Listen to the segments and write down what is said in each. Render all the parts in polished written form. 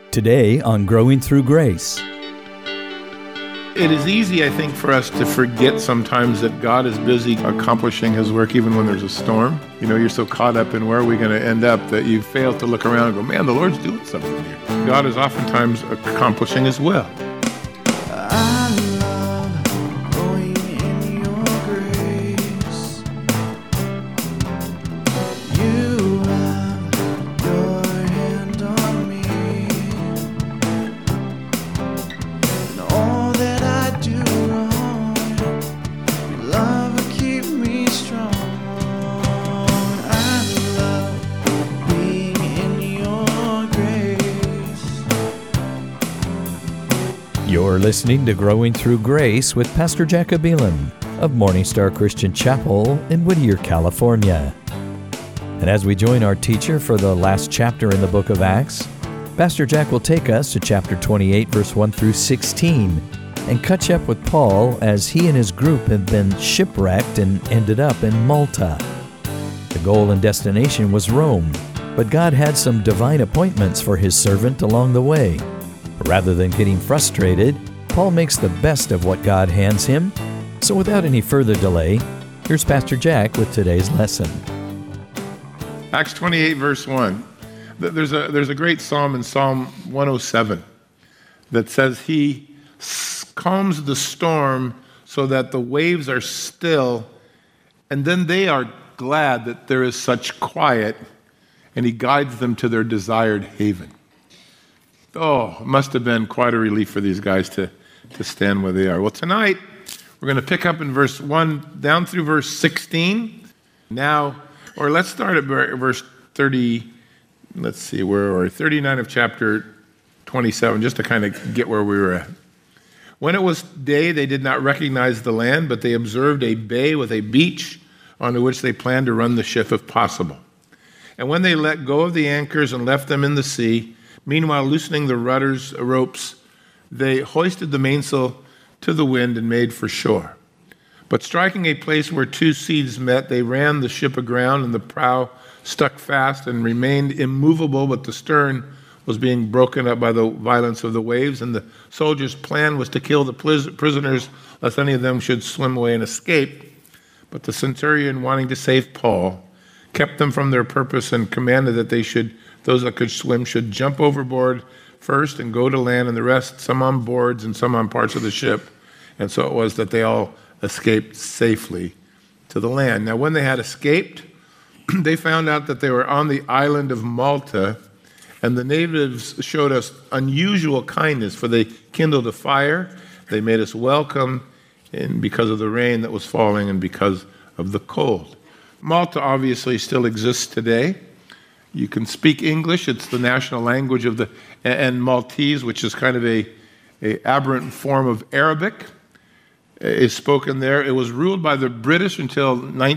Today on Growing Through Grace. It is easy, I think, for us to forget sometimes that God is busy accomplishing His work even when there's a storm. You know, you're so caught up in where are we going to end up that you fail to look around and go, man, the Lord's doing something here. God is oftentimes accomplishing His will. I love growing in your grace. You have your hand on me. And all that I do wrong, your love will keep me strong. I love being in your grace. You're listening to Growing Through Grace with Pastor Jack Abilan of Morning Star Christian Chapel in Whittier, California. And as we join our teacher for the last chapter in the book of Acts, Pastor Jack will take us to chapter 28, verse 1 through 16, and catch up with Paul as he and his group have been shipwrecked and ended up in Malta. The goal and destination was Rome, but God had some divine appointments for His servant along the way. Rather than getting frustrated, Paul makes the best of what God hands him. So without any further delay, here's Pastor Jack with today's lesson. Acts 28, verse 1. There's a great psalm in Psalm 107 that says, He calms the storm so that the waves are still, and then they are glad that there is such quiet, and He guides them to their desired haven. Oh, it must have been quite a relief for these guys to stand where they are. Well, tonight, we're going to pick up in verse 1 down through verse 16. Now, or let's start at verse 30, let's see, where are we? 39 of chapter 27, just to kind of get where we were at. When it was day, they did not recognize the land, but they observed a bay with a beach onto which they planned to run the ship if possible. And when they let go of the anchors and left them in the sea, meanwhile loosening the rudder's ropes, they hoisted the mainsail to the wind and made for shore. But striking a place where two seas met, they ran the ship aground, and the prow stuck fast and remained immovable, but the stern was being broken up by the violence of the waves, and the soldiers' plan was to kill the prisoners, lest any of them should swim away and escape. But the centurion, wanting to save Paul, kept them from their purpose and commanded that those that could swim should jump overboard first and go to land, and the rest, some on boards and some on parts of the ship. And so it was that they all escaped safely to the land. Now, when they had escaped, they found out that they were on the island of Malta, and the natives showed us unusual kindness, for they kindled a fire. They made us welcome, and because of the rain that was falling and because of the cold. Malta obviously still exists today. You can speak English. It's the national language of and Maltese, which is kind of a aberrant form of Arabic, is spoken there. It was ruled by the British until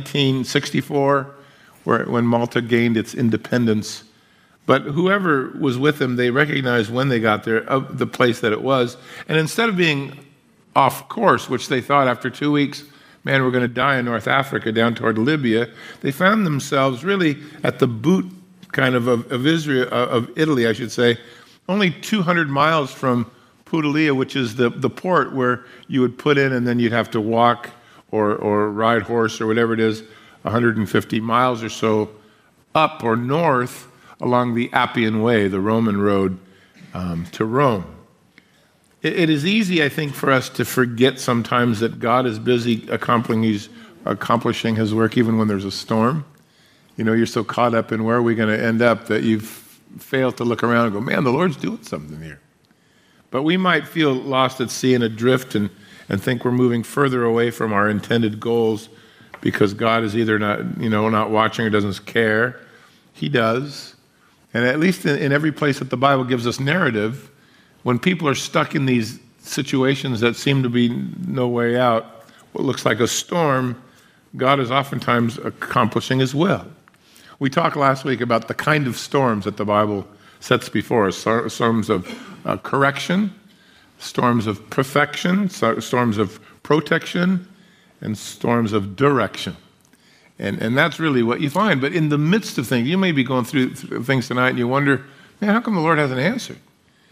1964, when Malta gained its independence. But whoever was with them, they recognized when they got there of the place that it was. And instead of being off course, which they thought after 2 weeks, man, we're going to die in North Africa down toward Libya, they found themselves really at the boot kind of Israel, of Italy, I should say, only 200 miles from Putelia, which is the port where you would put in and then you'd have to walk or ride horse or whatever it is, 150 miles or so up or north along the Appian Way, the Roman road to Rome. It is easy, I think, for us to forget sometimes that God is busy accomplishing His work even when there's a storm. You know, you're so caught up in where are we going to end up that you've failed to look around and go, man, the Lord's doing something here. But we might feel lost at sea and adrift and think we're moving further away from our intended goals because God is either not watching or doesn't care. He does. And at least in every place that the Bible gives us narrative, when people are stuck in these situations that seem to be no way out, what looks like a storm, God is oftentimes accomplishing His will. We talked last week about the kind of storms that the Bible sets before us, storms of correction, storms of perfection, storms of protection, and storms of direction. And that's really what you find. But in the midst of things, you may be going through things tonight and you wonder, man, how come the Lord hasn't answered?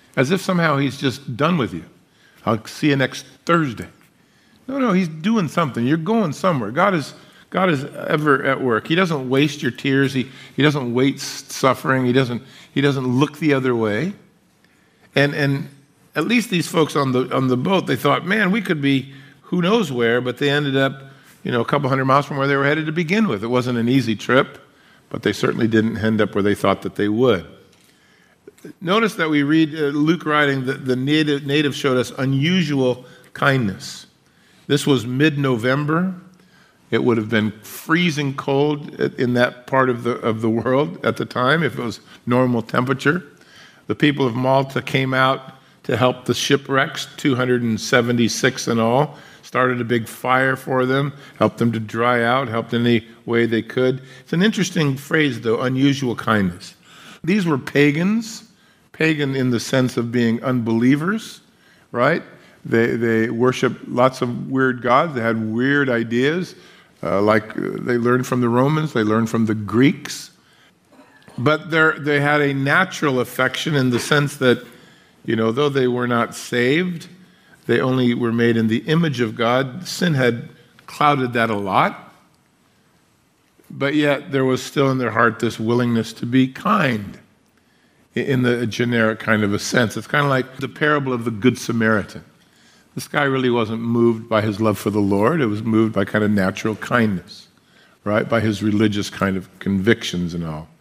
as if somehow he's just done with you. I'll see you next Thursday. No, he's doing something. You're going somewhere. God is ever at work. He doesn't waste your tears. He doesn't waste suffering. He doesn't look the other way. And at least these folks on the boat, they thought, man, we could be who knows where, but they ended up, a couple hundred miles from where they were headed to begin with. It wasn't an easy trip, but they certainly didn't end up where they thought that they would. Notice that we read Luke writing that the native showed us unusual kindness. This was mid-November. It would have been freezing cold in that part of the world at the time if it was normal temperature. The people of Malta came out to help the shipwrecks, 276 in all, started a big fire for them, helped them to dry out, helped any way they could. It's an interesting phrase, though, unusual kindness. These were pagans, pagan in the sense of being unbelievers, right? They worshiped lots of weird gods. They had weird ideas, like they learned from the Romans, they learned from the Greeks. But they had a natural affection in the sense that, though they were not saved, they only were made in the image of God. Sin had clouded that a lot. But yet there was still in their heart this willingness to be kind in the generic kind of a sense. It's kind of like the parable of the Good Samaritan. This guy really wasn't moved by his love for the Lord. It was moved by kind of natural kindness, right? By his religious kind of convictions and all.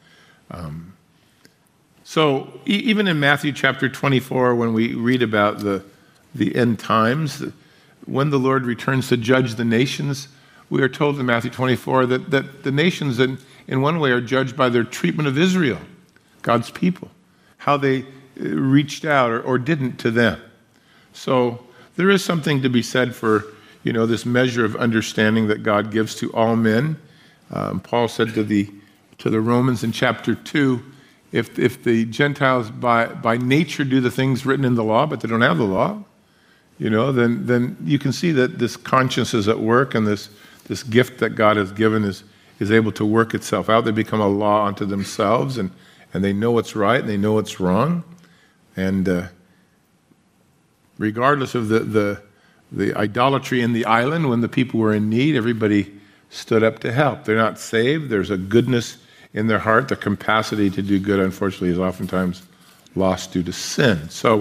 So even in Matthew chapter 24, when we read about the end times, when the Lord returns to judge the nations, we are told in Matthew 24 that the nations in one way are judged by their treatment of Israel, God's people, how they reached out or didn't to them. So there is something to be said for, this measure of understanding that God gives to all men. Paul said to the Romans in chapter 2, if the Gentiles by nature do the things written in the law, but they don't have the law, then you can see that this conscience is at work, and this gift that God has given is able to work itself out. They become a law unto themselves, and they know what's right, and they know what's wrong. And regardless of the idolatry in the island, when the people were in need, everybody stood up to help. They're not saved. There's a goodness in their heart. The capacity to do good, unfortunately, is oftentimes lost due to sin. So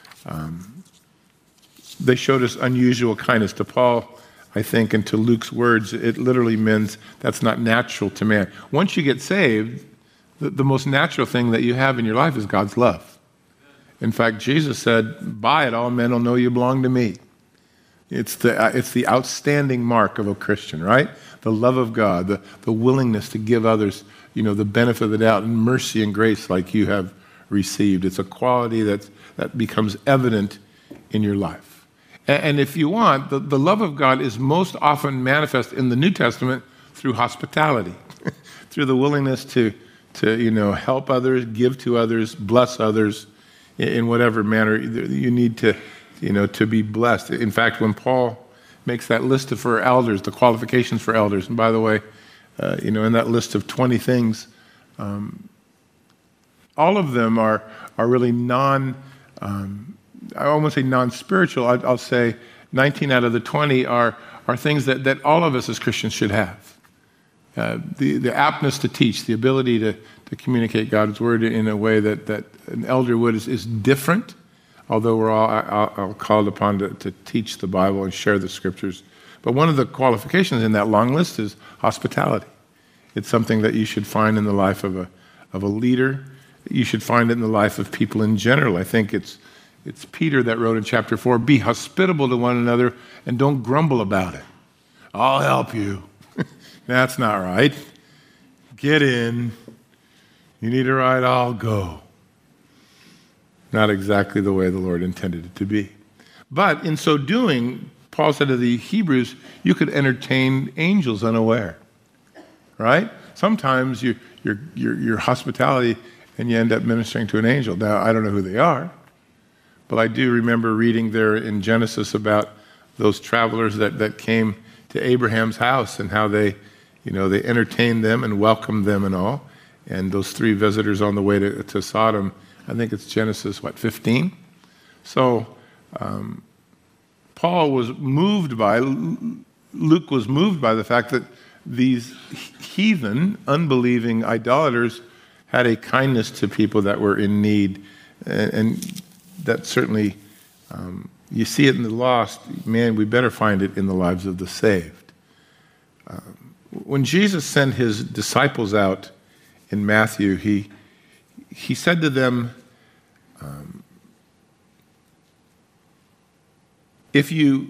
they showed us unusual kindness. To Paul, I think, and to Luke's words, it literally means that's not natural to man. Once you get saved, the most natural thing that you have in your life is God's love. In fact, Jesus said, by it all men will know you belong to me. It's the outstanding mark of a Christian, right? The love of God, the willingness to give others, the benefit of the doubt and mercy and grace like you have received. It's a quality that becomes evident in your life. And if you want, the love of God is most often manifest in the New Testament through hospitality, through the willingness to help others, give to others, bless others in whatever manner you need to be blessed. In fact, when Paul makes that list for elders, the qualifications for elders, and by the way, in that list of 20 things, all of them are really I won't say non-spiritual. I'll say 19 out of the 20 are things that all of us as Christians should have. The aptness to teach, the ability to communicate God's word in a way that an elder would is different, although we're all called upon to teach the Bible and share the scriptures. But one of the qualifications in that long list is hospitality. It's something that you should find in the life of a leader. You should find it in the life of people in general. I think it's Peter that wrote in chapter 4, be hospitable to one another and don't grumble about it. I'll help you. That's not right. Get in. You need a ride, I'll go. Not exactly the way the Lord intended it to be. But in so doing, Paul said to the Hebrews, you could entertain angels unaware. Right? Sometimes your hospitality and you end up ministering to an angel. Now, I don't know who they are, but I do remember reading there in Genesis about those travelers that came to Abraham's house and how they entertained them and welcomed them and all. And those 3 visitors on the way to Sodom I think it's Genesis, 15? So Paul was moved by, Luke was moved by the fact that these heathen, unbelieving idolaters had a kindness to people that were in need. And that certainly, you see it in the lost. Man, we better find it in the lives of the saved. When Jesus sent his disciples out in Matthew, he said to them, if you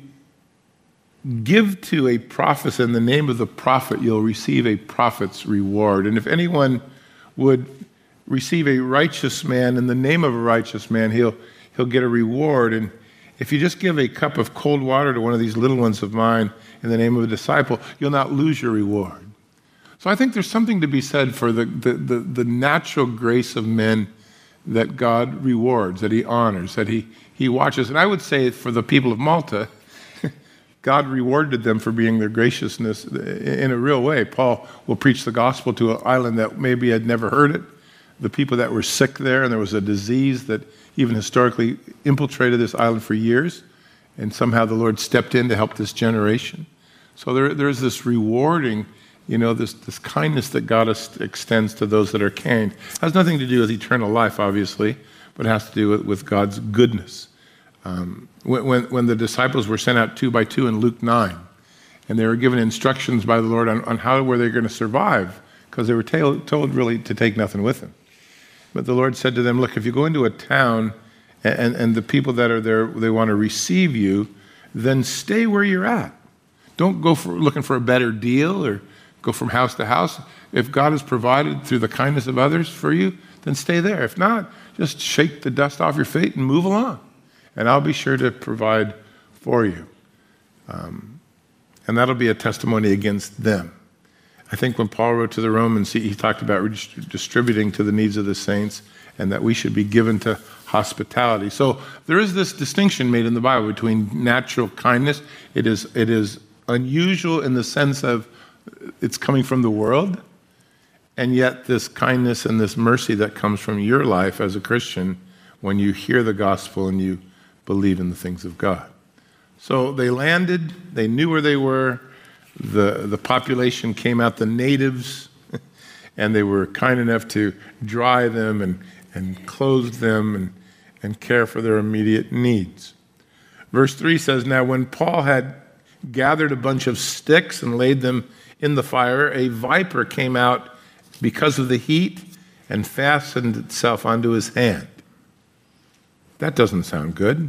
give to a prophet in the name of the prophet, you'll receive a prophet's reward. And if anyone would receive a righteous man in the name of a righteous man, he'll get a reward. And if you just give a cup of cold water to one of these little ones of mine in the name of a disciple, you'll not lose your reward. So I think there's something to be said for the natural grace of men that God rewards, that he honors, that he watches. And I would say for the people of Malta, God rewarded them for being their graciousness in a real way. Paul will preach the gospel to an island that maybe had never heard it. The people that were sick there, and there was a disease that even historically infiltrated this island for years, and somehow the Lord stepped in to help this generation. So there's this rewarding, this kindness that God extends to those that are kind. It has nothing to do with eternal life, obviously, but it has to do with God's goodness. When the disciples were sent out 2 by 2 in Luke 9, and they were given instructions by the Lord on how were they going to survive, because they were told really to take nothing with them. But the Lord said to them, look, if you go into a town and the people that are there, they want to receive you, then stay where you're at. Don't go looking for a better deal or go from house to house. If God has provided through the kindness of others for you, then stay there. If not, just shake the dust off your feet and move along. And I'll be sure to provide for you. And that'll be a testimony against them. I think when Paul wrote to the Romans, he talked about distributing to the needs of the saints and that we should be given to hospitality. So there is this distinction made in the Bible between natural kindness. It is unusual in the sense of it's coming from the world, and yet this kindness and this mercy that comes from your life as a Christian when you hear the gospel and you believe in the things of God. So they landed, they knew where they were, the population came out, the natives, and they were kind enough to dry them and clothe them and care for their immediate needs. Verse 3 says, now when Paul had gathered a bunch of sticks and laid them in the fire, a viper came out because of the heat and fastened itself onto his hand. That doesn't sound good.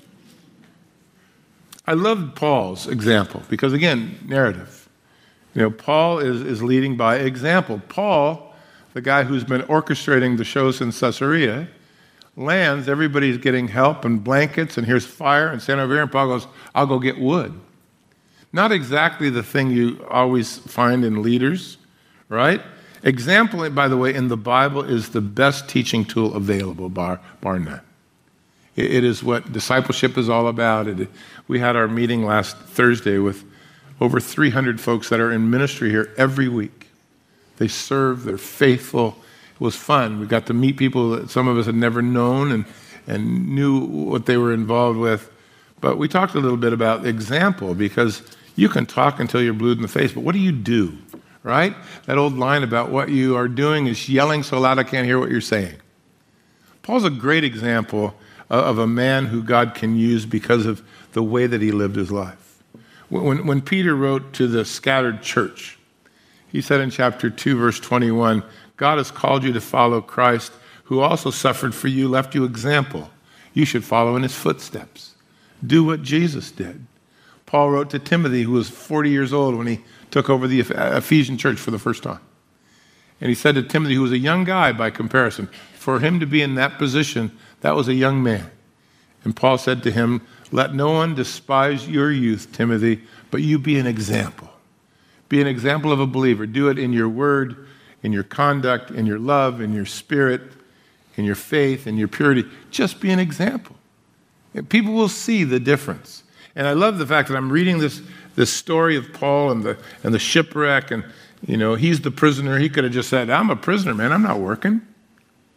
I love Paul's example because, again, narrative. Paul is leading by example. Paul, the guy who's been orchestrating the shows in Caesarea, lands, everybody's getting help and blankets, and here's fire, and stand over here, and Paul goes, I'll go get wood. Not exactly the thing you always find in leaders, right? Example, by the way, in the Bible is the best teaching tool available, bar none. It is what discipleship is all about. We had our meeting last Thursday with over 300 folks that are in ministry here every week. They serve, they're faithful. It was fun. We got to meet people that some of us had never known and knew what they were involved with. But we talked a little bit about example because you can talk until you're blue in the face, but what do you do, right? That old line about what you are doing is yelling so loud I can't hear what you're saying. Paul's a great example of a man who God can use because of the way that he lived his life. When Peter wrote to the scattered church, he said in chapter 2, verse 21, God has called you to follow Christ, who also suffered for you, left you example. You should follow in his footsteps. Do what Jesus did. Paul wrote to Timothy, who was 40 years old when he took over the Ephesian church for the first time. And he said to Timothy, who was a young guy by comparison, for him to be in that position, that was a young man. And Paul said to him, let no one despise your youth, Timothy, but you be an example. Be an example of a believer. Do it in your word, in your conduct, in your love, in your spirit, in your faith, in your purity. Just be an example. And people will see the difference. And I love the fact that I'm reading this story of Paul and the shipwreck, and he's the prisoner. He could have just said, I'm a prisoner, man. I'm not working.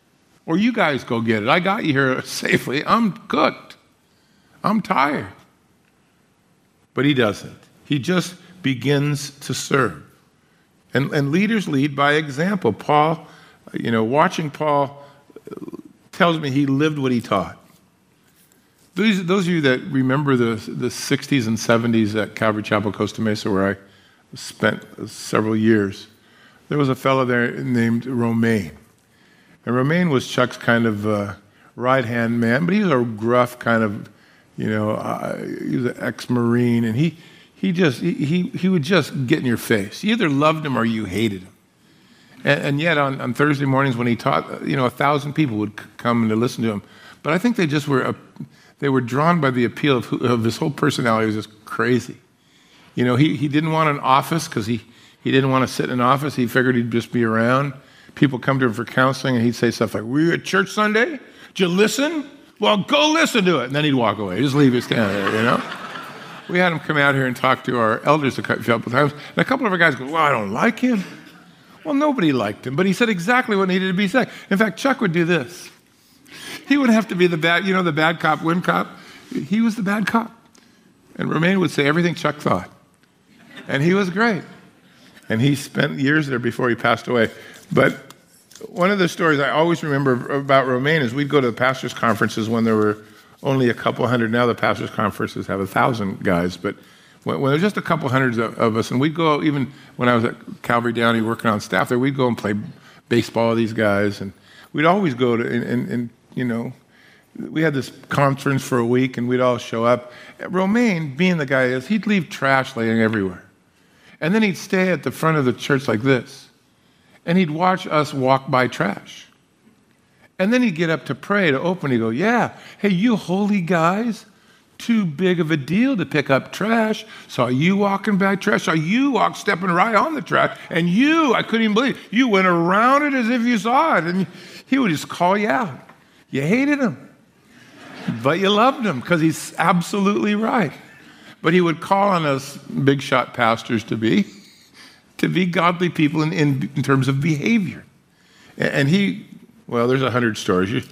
Or you guys go get it. I got you here safely. I'm cooked. I'm tired. But he doesn't. He just begins to serve. And leaders lead by example. Paul, watching Paul tells me he lived what he taught. Those of you that remember the 60s and 70s at Calvary Chapel, Costa Mesa, where I spent several years, there was a fellow there named Romaine. And Romaine was Chuck's kind of right-hand man, but he was a gruff kind of, he was an ex-Marine, and he would just get in your face. You either loved him or you hated him. And yet on Thursday mornings when he taught, 1,000 people would come to listen to him. But I think they were drawn by the appeal of his whole personality. It was just crazy. He didn't want an office because he didn't want to sit in an office. He figured he'd just be around. People come to him for counseling, and he'd say stuff like, "Were you at church Sunday? Did you listen? Well, go listen to it." And then he'd walk away. Just leave his stand there, We had him come out here and talk to our elders a couple times. And a couple of our guys go, "Well, I don't like him." Well, nobody liked him, but he said exactly what needed to be said. In fact, Chuck would do this. He would have to be the bad cop, win cop. He was the bad cop. And Romaine would say everything Chuck thought. And he was great. And he spent years there before he passed away. But one of the stories I always remember about Romaine is we'd go to the pastors' conferences when there were only a couple hundred. Now the pastors' conferences have 1,000 guys. But when there was just a couple hundreds of us, and we'd go, even when I was at Calvary Downey working on staff there, we'd go and play baseball with these guys. And we'd always go to, we had this conference for a week, and we'd all show up. Romaine, being the guy he is, he'd leave trash laying everywhere. And then he'd stay at the front of the church like this. And he'd watch us walk by trash. And then he'd get up to pray to open. He'd go, "Yeah, hey, you holy guys, too big of a deal to pick up trash. Saw you walking by trash. Saw you stepping right on the trash. And I couldn't even believe it. You went around it as if you saw it." And he would just call you out. You hated him. But you loved him because he's absolutely right. But he would call on us big shot pastors to be godly people in terms of behavior. And there's 100 stories.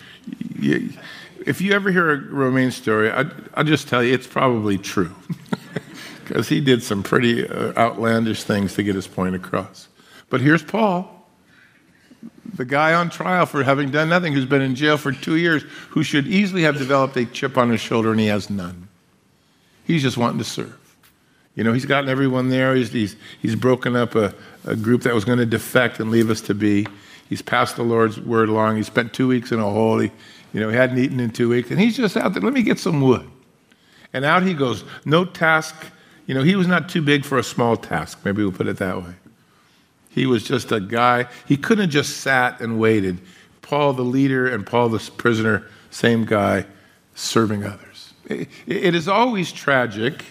If you ever hear a Romaine story, I'll just tell you it's probably true. Because he did some pretty outlandish things to get his point across. But here's Paul, the guy on trial for having done nothing, who's been in jail for 2 years, who should easily have developed a chip on his shoulder, and he has none. He's just wanting to serve. He's gotten everyone there. He's broken up a group that was going to defect and leave us to be. He's passed the Lord's word along. He spent 2 weeks in a hole. He hadn't eaten in 2 weeks. And he's just out there, "Let me get some wood." And out he goes. No task. He was not too big for a small task. Maybe we'll put it that way. He was just a guy. He couldn't have just sat and waited. Paul the leader and Paul the prisoner, same guy, serving others. It is always tragic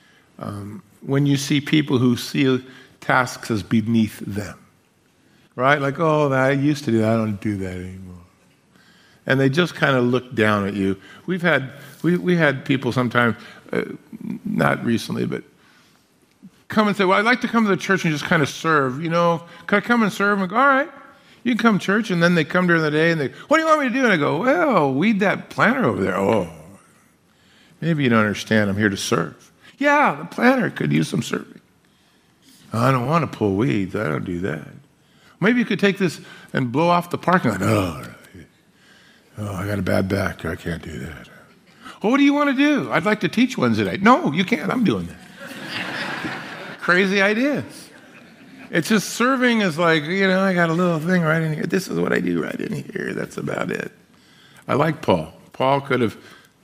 when you see people who see tasks as beneath them, right? Like, "Oh, I used to do that. I don't do that anymore." And they just kind of look down at you. We had people sometimes, not recently, but come and say, "Well, I'd like to come to the church and just kind of serve. Could I come and serve?" And I go, "All right, you can come to church." And then they come during the day and "What do you want me to do?" And I go, "Well, weed that planter over there." "Oh, maybe you don't understand. I'm here to serve." "Yeah, the planter could use some serving." "I don't want to pull weeds. I don't do that." "Maybe you could take this and blow off the parking lot." Oh, I got a bad back. I can't do that." "Well, what do you want to do?" "I'd like to teach Wednesday night." "No, you can't. I'm doing that." Crazy ideas. It's just serving is like, I got a little thing right in here. This is what I do right in here. That's about it. I like Paul. Paul could have,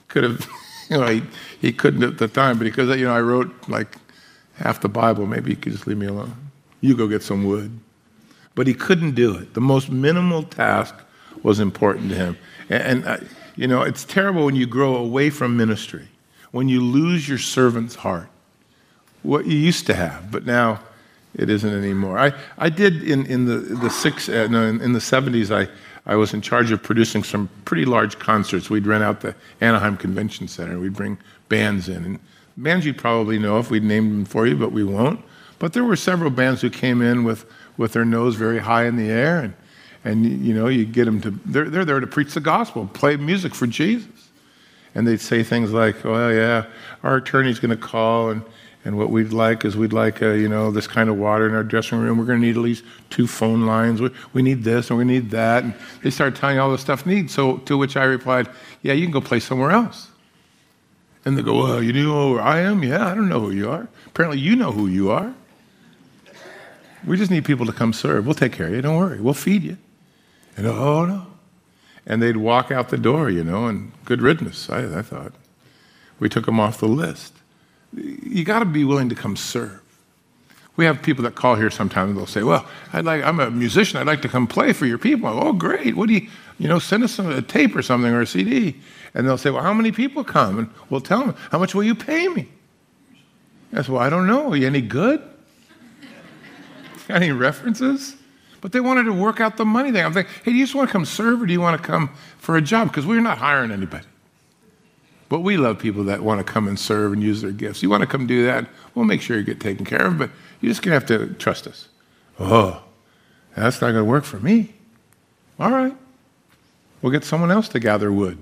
he couldn't at the time, but because, I wrote like half the Bible, maybe he could just leave me alone. You go get some wood. But he couldn't do it. The most minimal task was important to him. And it's terrible when you grow away from ministry, when you lose your servant's heart, what you used to have, but now it isn't anymore. I did in the 70s. I was in charge of producing some pretty large concerts. We'd rent out the Anaheim Convention Center. We'd bring bands in, and bands you'd probably know if we'd named them for you, but we won't. But there were several bands who came in with their nose very high in the air, And, you get them to, they're there to preach the gospel, play music for Jesus. And they'd say things like, well, yeah, our attorney's going to call, and what we'd like is this kind of water in our dressing room. We're going to need at least 2 phone lines. We need this and we need that. And they started telling you all the stuff needs. So to which I replied, yeah, you can go play somewhere else. And they go, well, you know who I am? Yeah, I don't know who you are. Apparently you know who you are. We just need people to come serve. We'll take care of you. Don't worry. We'll feed you. And oh, no. And they'd walk out the door, and good riddance, I thought. We took them off the list. You got to be willing to come serve. We have people that call here sometimes, and they'll say, well, I'm a musician. I'd like to come play for your people. Oh, great. What do you, send us a tape or something or a CD. And they'll say, well, how many people come? And we'll tell them, how much will you pay me? I said, well, I don't know. Are you any good? Got any references? But they wanted to work out the money thing. I'm thinking, hey, do you just want to come serve or do you want to come for a job? Because we're not hiring anybody. But we love people that want to come and serve and use their gifts. You want to come do that, we'll make sure you get taken care of, but you're just going to have to trust us. Oh, that's not going to work for me. All right. We'll get someone else to gather wood.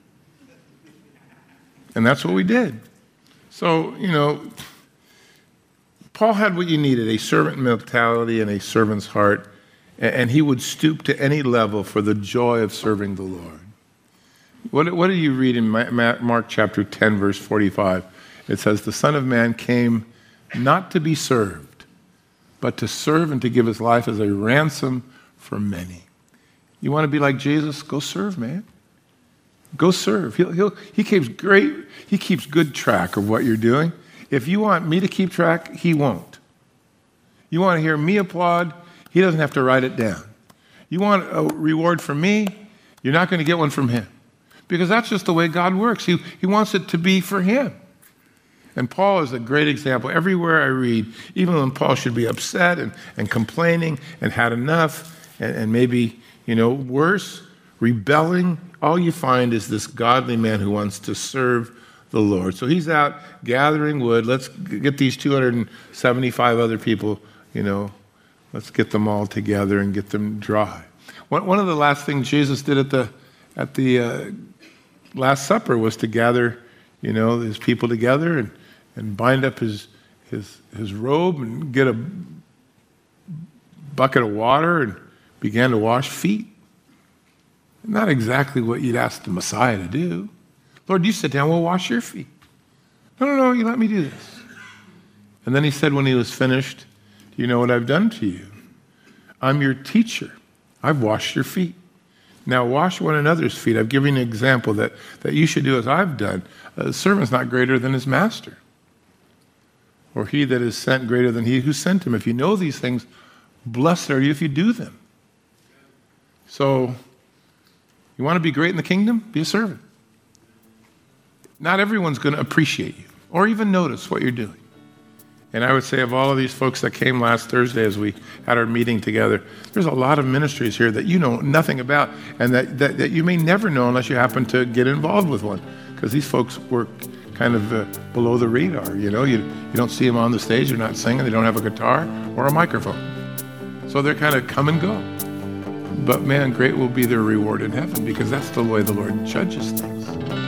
And that's what we did. So, Paul had what you needed, a servant mentality and a servant's heart, and he would stoop to any level for the joy of serving the Lord. What do you read in Mark chapter 10, verse 45? It says, the Son of Man came not to be served, but to serve and to give his life as a ransom for many. You want to be like Jesus? Go serve, man. Go serve. He keeps good track of what you're doing. If you want me to keep track, he won't. You want to hear me applaud, he doesn't have to write it down. You want a reward from me, you're not going to get one from him. Because that's just the way God works. He wants it to be for him. And Paul is a great example. Everywhere I read, even when Paul should be upset and complaining and had enough and maybe, worse, rebelling, all you find is this godly man who wants to serve the Lord. So he's out gathering wood. Let's get these 275 other people, let's get them all together and get them dry. One of the last things Jesus did at the Last Supper was to gather, his people together and bind up his robe and get a bucket of water and began to wash feet. Not exactly what you'd ask the Messiah to do. Lord, you sit down, we'll wash your feet. No, you let me do this. And then he said when he was finished, do you know what I've done to you? I'm your teacher. I've washed your feet. Now wash one another's feet. I've given you an example that you should do as I've done. A servant's not greater than his master, or he that is sent greater than he who sent him. If you know these things, blessed are you if you do them. So, you want to be great in the kingdom? Be a servant. Not everyone's going to appreciate you or even notice what you're doing. And I would say of all of these folks that came last Thursday as we had our meeting together, there's a lot of ministries here that you know nothing about and that you may never know unless you happen to get involved with one. Because these folks work kind of below the radar, you don't see them on the stage, they're not singing, they don't have a guitar or a microphone. So they're kind of come and go. But man, great will be their reward in heaven because that's the way the Lord judges things.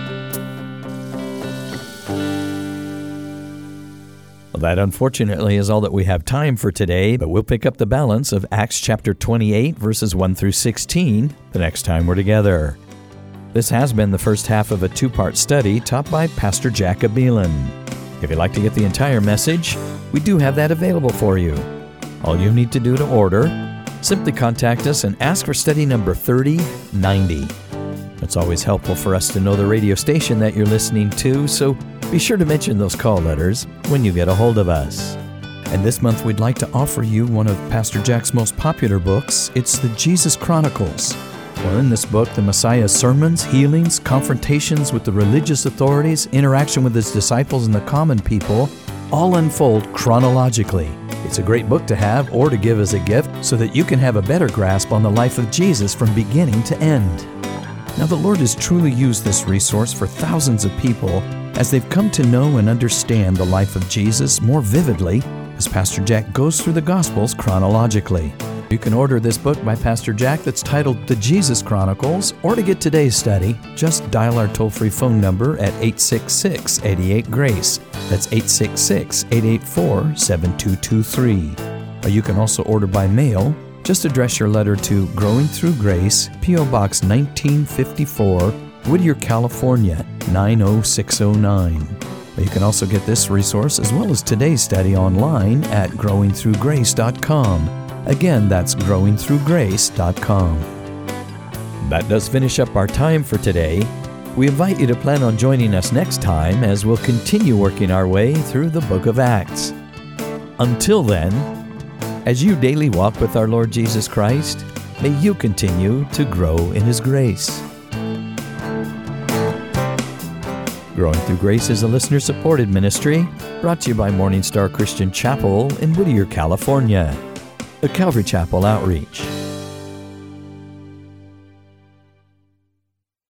Well, that unfortunately is all that we have time for today, but we'll pick up the balance of Acts chapter 28, verses 1 through 16, the next time we're together. This has been the first half of a 2-part study taught by Pastor Jack Abilene. If you'd like to get the entire message, we do have that available for you. All you need to do to order, simply contact us and ask for study number 3090. It's always helpful for us to know the radio station that you're listening to, so be sure to mention those call letters when you get a hold of us. And this month we'd like to offer you one of Pastor Jack's most popular books. It's the Jesus Chronicles. Well, in this book, the Messiah's sermons, healings, confrontations with the religious authorities, interaction with his disciples and the common people, all unfold chronologically. It's a great book to have or to give as a gift so that you can have a better grasp on the life of Jesus from beginning to end. Now, the Lord has truly used this resource for thousands of people as they've come to know and understand the life of Jesus more vividly as Pastor Jack goes through the Gospels chronologically. You can order this book by Pastor Jack that's titled The Jesus Chronicles, or to get today's study, just dial our toll-free phone number at 866-88-GRACE. That's 866-884-7223. Or you can also order by mail. Just address your letter to Growing Through Grace, P.O. Box 1954, Whittier, California, 90609. Or you can also get this resource as well as today's study online at growingthroughgrace.com. Again, that's growingthroughgrace.com. That does finish up our time for today. We invite you to plan on joining us next time as we'll continue working our way through the book of Acts. Until then, as you daily walk with our Lord Jesus Christ, may you continue to grow in His grace. Growing Through Grace is a listener-supported ministry brought to you by Morning Star Christian Chapel in Whittier, California. A Calvary Chapel outreach.